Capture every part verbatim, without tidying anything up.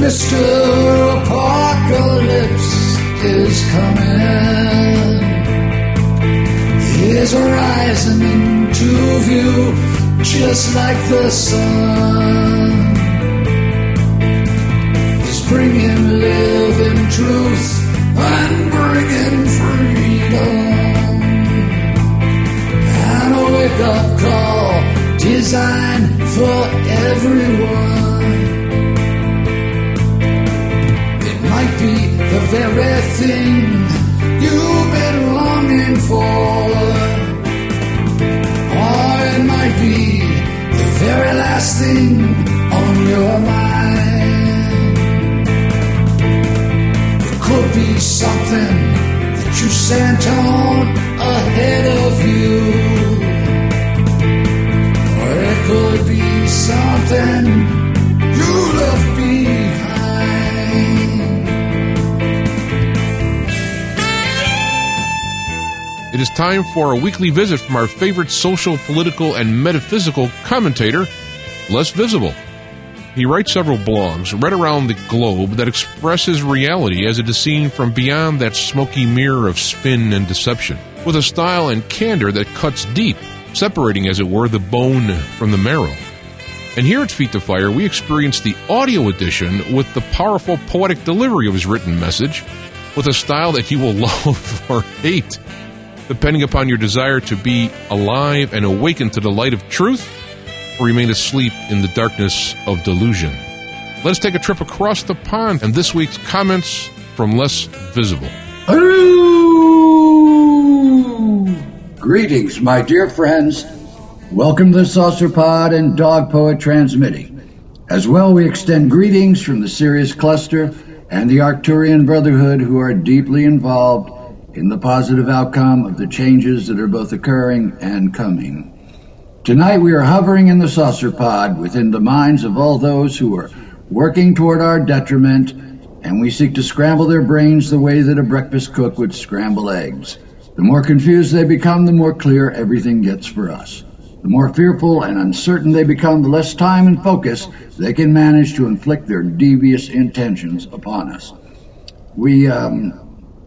Mister Apocalypse is coming. He's rising into view just like the sun. He's bringing living truth and bringing freedom. And a wake-up call designed for everyone. It might be the very thing you've been longing for, or it might be the very last thing on your mind. It could be something that you sent on ahead of you, or it could be something you left behind. It is time for a weekly visit from our favorite social, political, and metaphysical commentator, Les Visible. He writes several blogs right around the globe that express his reality as it is seen from beyond that smoky mirror of spin and deception, with a style and candor that cuts deep, separating, as it were, the bone from the marrow. And here at Feet to Fire, we experience the audio edition with the powerful poetic delivery of his written message, with a style that you will love or hate, depending upon your desire to be alive and awaken to the light of truth, or remain asleep in the darkness of delusion. Let's take a trip across the pond, and this week's comments from Les Visible. Hello! Greetings, my dear friends. Welcome to the Saucer Pod and Dog Poet Transmitting. As well, we extend greetings from the Sirius Cluster and the Arcturian Brotherhood, who are deeply involved in the positive outcome of the changes that are both occurring and coming. Tonight we are hovering in the Saucer Pod within the minds of all those who are working toward our detriment, and we seek to scramble their brains the way that a breakfast cook would scramble eggs. The more confused they become, the more clear everything gets for us. The more fearful and uncertain they become, the less time and focus they can manage to inflict their devious intentions upon us. We, um...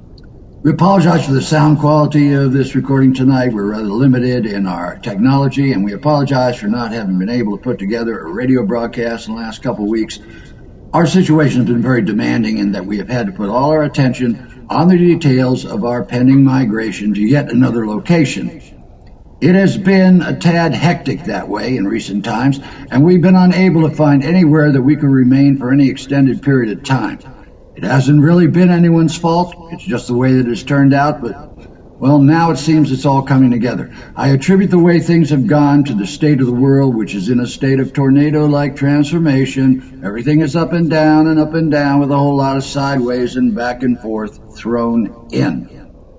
We apologize for the sound quality of this recording tonight. We're rather limited in our technology, and we apologize for not having been able to put together a radio broadcast in the last couple of weeks. Our situation has been very demanding in that we have had to put all our attention on the details of our pending migration to yet another location. It has been a tad hectic that way in recent times, and we've been unable to find anywhere that we could remain for any extended period of time. It hasn't really been anyone's fault. It's just the way that it's turned out, but, well, now it seems it's all coming together. I attribute the way things have gone to the state of the world, which is in a state of tornado-like transformation. Everything is up and down and up and down with a whole lot of sideways and back and forth thrown in.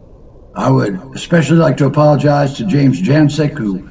I would especially like to apologize to James Jancic, who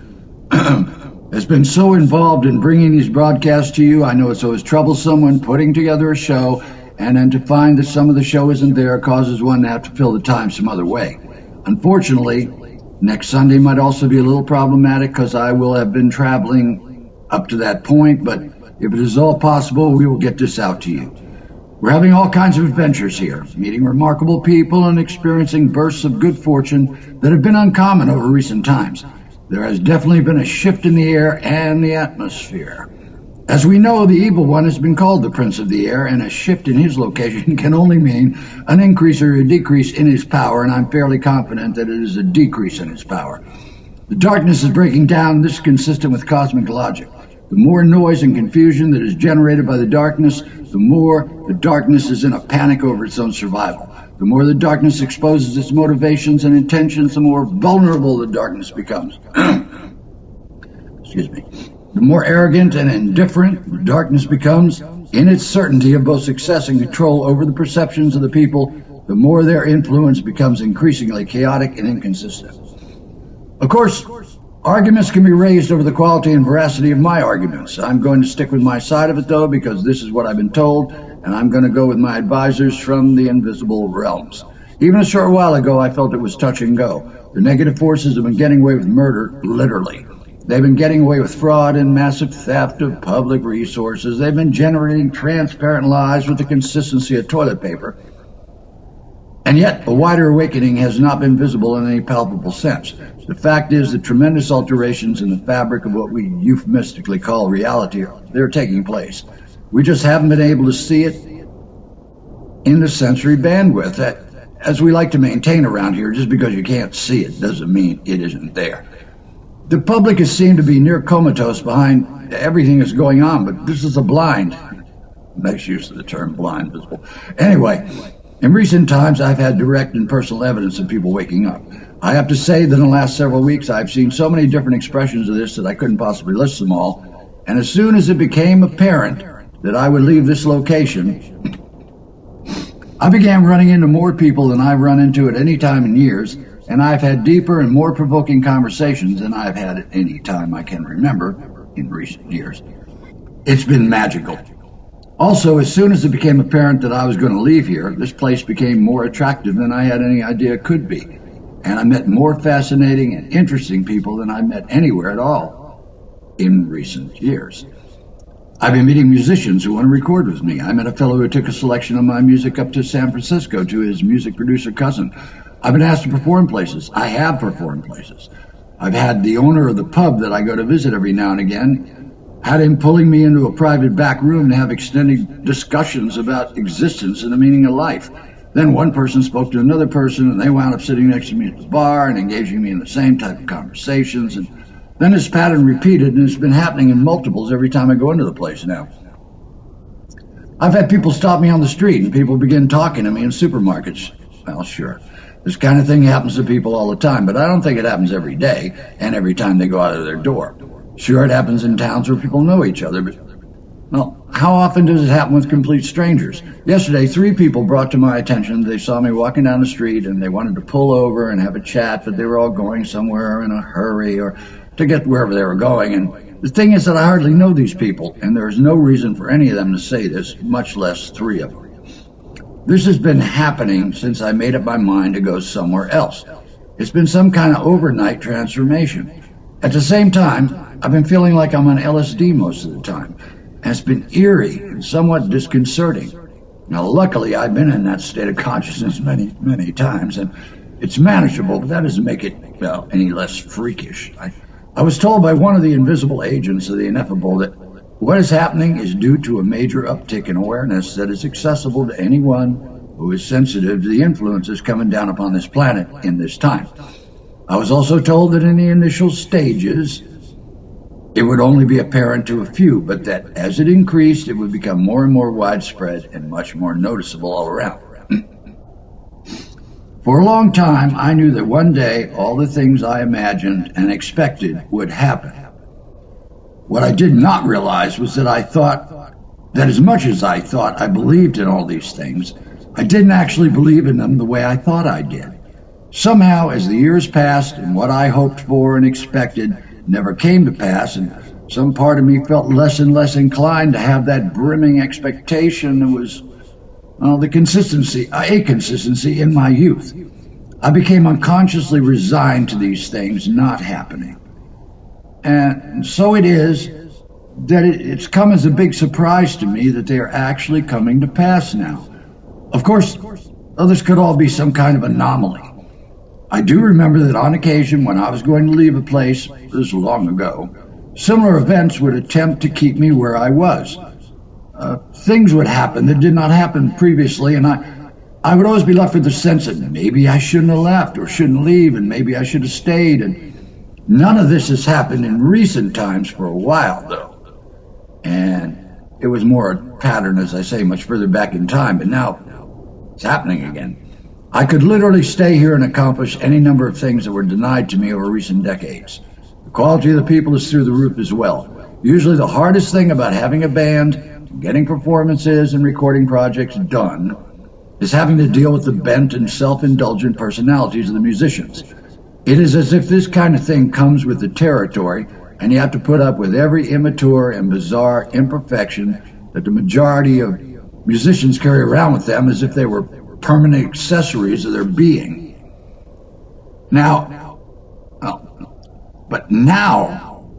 has been so involved in bringing these broadcasts to you. I know it's always troublesome when putting together a show, and then to find that some of the show isn't there causes one to have to fill the time some other way. Unfortunately, next Sunday might also be a little problematic because I will have been traveling up to that point, but if it is all possible, we will get this out to you. We're having all kinds of adventures here, meeting remarkable people and experiencing bursts of good fortune that have been uncommon over recent times. There has definitely been a shift in the air and the atmosphere. As we know, the evil one has been called the Prince of the Air, and a shift in his location can only mean an increase or a decrease in his power, and I'm fairly confident that it is a decrease in his power. The darkness is breaking down. This is consistent with cosmic logic. The more noise and confusion that is generated by the darkness, the more the darkness is in a panic over its own survival. The more the darkness exposes its motivations and intentions, the more vulnerable the darkness becomes. Excuse me. The more arrogant and indifferent the darkness becomes in its certainty of both success and control over the perceptions of the people, the more their influence becomes increasingly chaotic and inconsistent. Of course, arguments can be raised over the quality and veracity of my arguments. I'm going to stick with my side of it, though, because this is what I've been told, and I'm going to go with my advisors from the invisible realms. Even a short while ago, I felt it was touch and go. The negative forces have been getting away with murder, literally. They've been getting away with fraud and massive theft of public resources. They've been generating transparent lies with the consistency of toilet paper. And yet, a wider awakening has not been visible in any palpable sense. The fact is that tremendous alterations in the fabric of what we euphemistically call reality, they're taking place. We just haven't been able to see it in the sensory bandwidth that, as we like to maintain around here. Just because you can't see it doesn't mean it isn't there. The public has seemed to be near comatose behind everything that's going on, but this is a blind. Makes use of the term blind visible. Anyway, in recent times, I've had direct and personal evidence of people waking up. I have to say that in the last several weeks, I've seen so many different expressions of this that I couldn't possibly list them all. And as soon as it became apparent that I would leave this location, I began running into more people than I've run into at any time in years, and I've had deeper and more provoking conversations than I've had at any time I can remember in recent years. It's been magical. Also, as soon as it became apparent that I was going to leave here, this place became more attractive than I had any idea it could be. And I met more fascinating and interesting people than I met anywhere at all in recent years. I've been meeting musicians who want to record with me. I met a fellow who took a selection of my music up to San Francisco to his music producer cousin. I've been asked to perform places. I have performed places. I've had the owner of the pub that I go to visit every now and again, had him pulling me into a private back room to have extended discussions about existence and the meaning of life. Then one person spoke to another person, and they wound up sitting next to me at the bar and engaging me in the same type of conversations. And then this pattern repeated, and it's been happening in multiples every time I go into the place now. I've had people stop me on the street, and people begin talking to me in supermarkets. Well, sure. This kind of thing happens to people all the time, but I don't think it happens every day and every time they go out of their door. Sure, it happens in towns where people know each other, but, well, how often does it happen with complete strangers? Yesterday, three people brought to my attention they saw me walking down the street and they wanted to pull over and have a chat, but they were all going somewhere in a hurry or to get wherever they were going. And the thing is that I hardly know these people, and there's no reason for any of them to say this, much less three of them. This has been happening since I made up my mind to go somewhere else. It's been some kind of overnight transformation. At the same time, I've been feeling like I'm on L S D most of the time. And it's been eerie and somewhat disconcerting. Now, luckily, I've been in that state of consciousness many, many times, and it's manageable, but that doesn't make it, well, any less freakish. I, I was told by one of the invisible agents of the ineffable that what is happening is due to a major uptick in awareness that is accessible to anyone who is sensitive to the influences coming down upon this planet in this time. I was also told that in the initial stages, it would only be apparent to a few, but that as it increased, it would become more and more widespread and much more noticeable all around. For a long time, I knew that one day all the things I imagined and expected would happen. What I did not realize was that I thought that as much as I thought I believed in all these things, I didn't actually believe in them the way I thought I did. Somehow, as the years passed and what I hoped for and expected never came to pass, and some part of me felt less and less inclined to have that brimming expectation that was, well, the consistency, a consistency in my youth. I became unconsciously resigned to these things not happening. And so it is that it, it's come as a big surprise to me that they are actually coming to pass now. Of course, others could all be some kind of anomaly. I do remember that on occasion when I was going to leave a place, this was long ago, similar events would attempt to keep me where I was. Uh, things would happen that did not happen previously, and I, I would always be left with the sense that maybe I shouldn't have left or shouldn't leave, and maybe I should have stayed. And none of this has happened in recent times for a while, though. And it was more a pattern, as I say, much further back in time, but now it's happening again. I could literally stay here and accomplish any number of things that were denied to me over recent decades. The quality of the people is through the roof as well. Usually the hardest thing about having a band, getting performances and recording projects done, is having to deal with the bent and self-indulgent personalities of the musicians. It is as if this kind of thing comes with the territory, and you have to put up with every immature and bizarre imperfection that the majority of musicians carry around with them as if they were permanent accessories of their being. Now, well, but now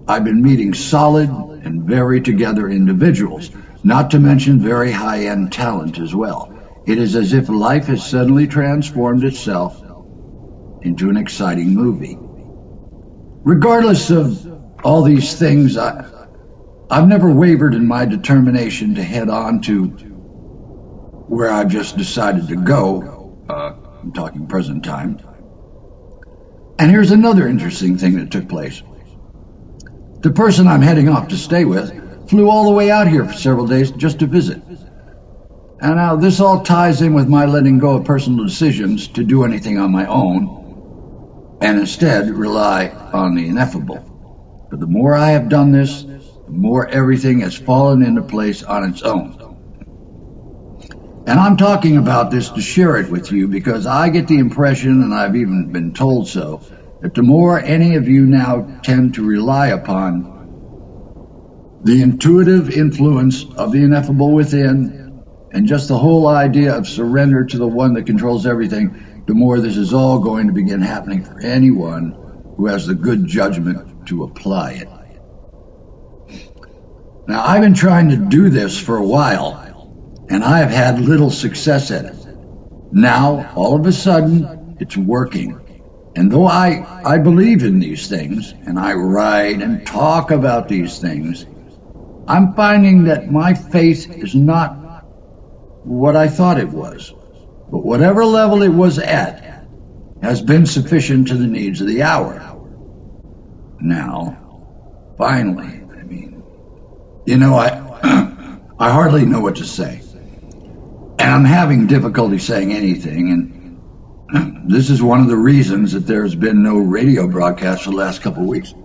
I've been meeting solid and very together individuals, not to mention very high-end talent as well. It is as if life has suddenly transformed itself into an exciting movie. Regardless of all these things, I, I've never wavered in my determination to head on to where I've just decided to go. Uh, I'm talking present time. And here's another interesting thing that took place. The person I'm heading off to stay with flew all the way out here for several days just to visit. And now this all ties in with my letting go of personal decisions to do anything on my own and instead rely on the ineffable. But the more I have done this, the more everything has fallen into place on its own. And I'm talking about this to share it with you because I get the impression, and I've even been told so, that the more any of you now tend to rely upon the intuitive influence of the ineffable within and just the whole idea of surrender to the one that controls everything, the more this is all going to begin happening for anyone who has the good judgment to apply it. Now, I've been trying to do this for a while, and I have had little success at it. Now, all of a sudden, it's working. And though I, I believe in these things, and I write and talk about these things, I'm finding that my faith is not what I thought it was. But whatever level it was at has been sufficient to the needs of the hour. Now, finally, I mean, you know, I, I hardly know what to say. And I'm having difficulty saying anything, and this is one of the reasons that there's been no radio broadcast for the last couple of weeks.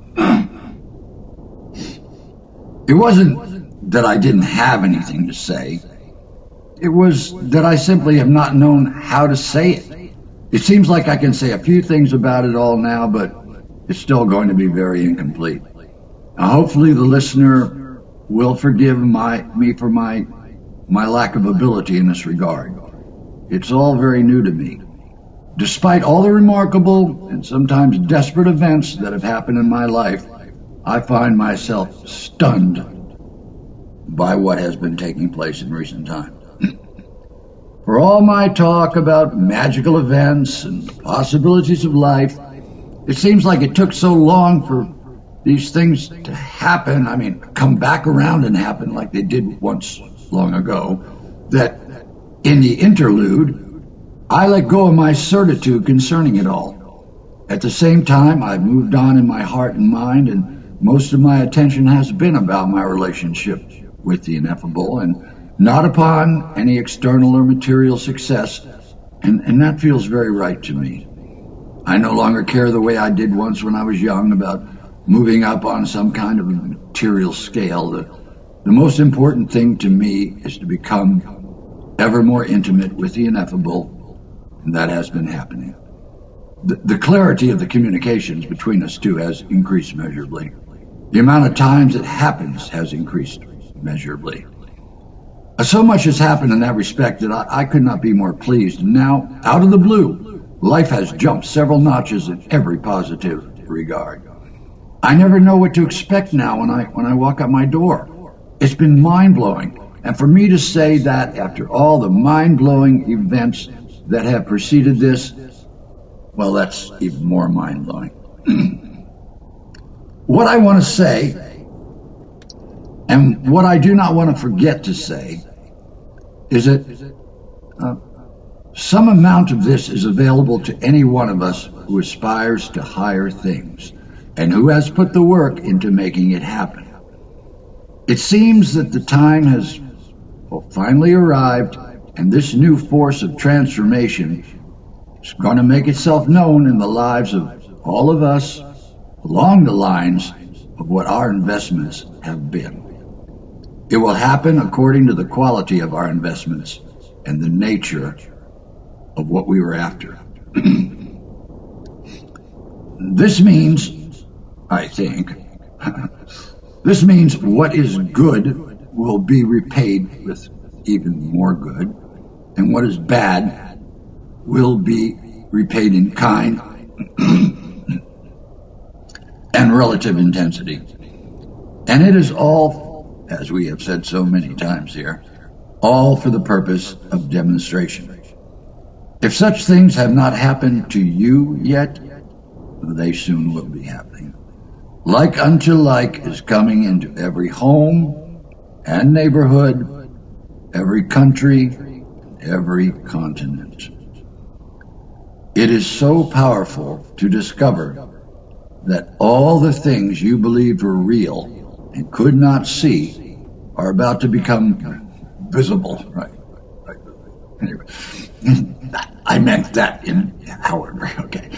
It wasn't that I didn't have anything to say. It was that I simply have not known how to say it. It seems like I can say a few things about it all now, but it's still going to be very incomplete. Now, hopefully the listener will forgive my me for my my lack of ability in this regard. It's all very new to me. Despite all the remarkable and sometimes desperate events that have happened in my life, I find myself stunned by what has been taking place in recent times. For all my talk about magical events and possibilities of life, it seems like it took so long for these things to happen, I mean, come back around and happen like they did once long ago, that in the interlude, I let go of my certitude concerning it all. At the same time, I've moved on in my heart and mind, and most of my attention has been about my relationship with the ineffable and not upon any external or material success, and, and that feels very right to me. I no longer care the way I did once when I was young about moving up on some kind of material scale. The, the most important thing to me is to become ever more intimate with the ineffable, and that has been happening. The, the clarity of the communications between us two has increased measurably. The amount of times it happens has increased measurably. So much has happened in that respect that I, I could not be more pleased. And now, out of the blue, life has jumped several notches in every positive regard. I never know what to expect now when I when I walk out my door. It's been mind-blowing. And for me to say that after all the mind-blowing events that have preceded this, well, that's even more mind-blowing. What I want to say, and what I do not want to forget to say, is that uh, some amount of this is available to any one of us who aspires to higher things and who has put the work into making it happen. It seems that the time has well, finally arrived, and this new force of transformation is going to make itself known in the lives of all of us along the lines of what our investments have been. It will happen according to the quality of our investments and the nature of what we were after. This means, I think, this means what is good will be repaid with even more good, and what is bad will be repaid in kind and and relative intensity. And it is all, as we have said so many times here, all for the purpose of demonstration. If such things have not happened to you yet, they soon will be happening. Like unto like is coming into every home and neighborhood, every country, every continent. It is so powerful to discover that all the things you believed were real and could not see are about to become visible. Right. right. Anyway, I meant that in Howard. Okay.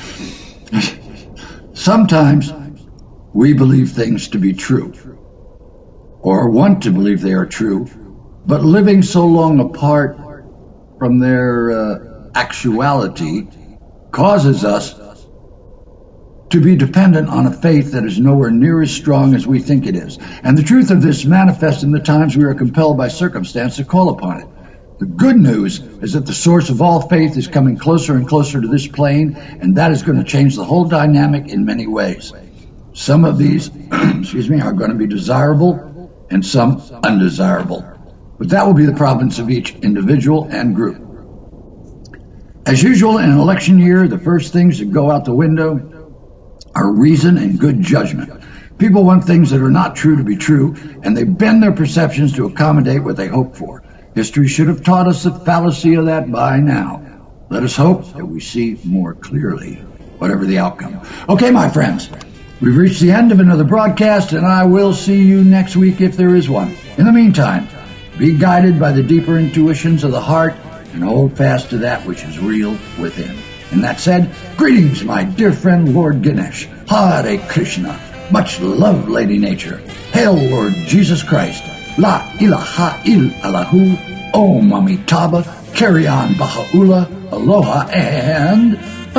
Sometimes we believe things to be true, or want to believe they are true, but living so long apart from their uh, actuality causes us to be dependent on a faith that is nowhere near as strong as we think it is. And the truth of this manifests in the times we are compelled by circumstance to call upon it. The good news is that the source of all faith is coming closer and closer to this plane, and that is going to change the whole dynamic in many ways. Some of these, excuse me, are going to be desirable and some undesirable. But that will be the province of each individual and group. As usual in an election year, the first things that go out the window are reason and good judgment. People want things that are not true to be true, and they bend their perceptions to accommodate what they hope for. History should have taught us the fallacy of that by now. Let us hope that we see more clearly, whatever the outcome. Okay, my friends, we've reached the end of another broadcast, and I will see you next week if there is one. In the meantime, be guided by the deeper intuitions of the heart and hold fast to that which is real within. And that said, greetings, my dear friend Lord Ganesh. Hare Krishna. Much love, Lady Nature. Hail, Lord Jesus Christ. La ilaha il Allahu. Om Amitabha. Carry on, Baha'u'llah. Aloha and...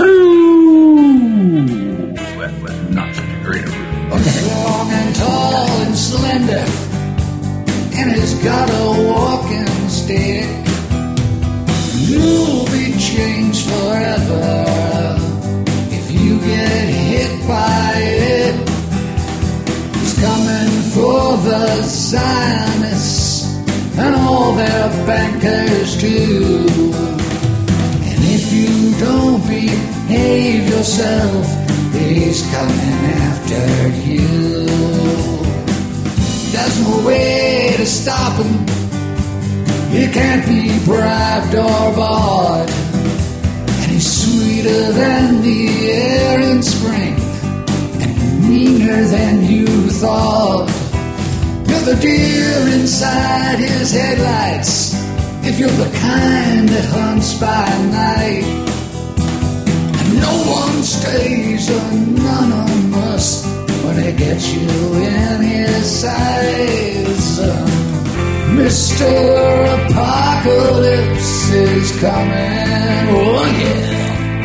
Ooh. That was not such a great room. Okay. Long and tall and slender, and has got a walking stick. You'll be changed forever if you get hit by it. He's coming for the Zionists and all their bankers too. And if you don't behave yourself, he's coming after you. There's no way to stop him. He can't be bribed or bought. And he's sweeter than the air in spring and meaner than you thought. You're the deer inside his headlights if you're the kind that hunts by night. And no one stays anonymous when he gets you in his sights. Mister Apocalypse is coming, oh yeah.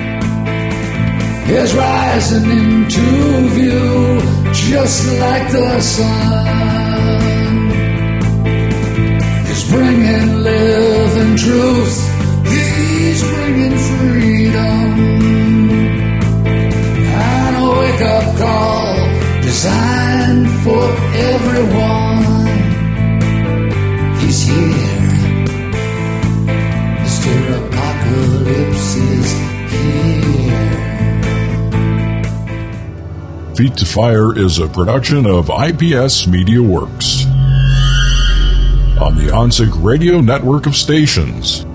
He's rising into view just like the sun. He's bringing living truth, he's bringing freedom. And a wake-up call designed for everyone. He's here. Mister Apocalypse is here. Feet to Fire is a production of I P S Media Works on the OnSig Radio network of stations.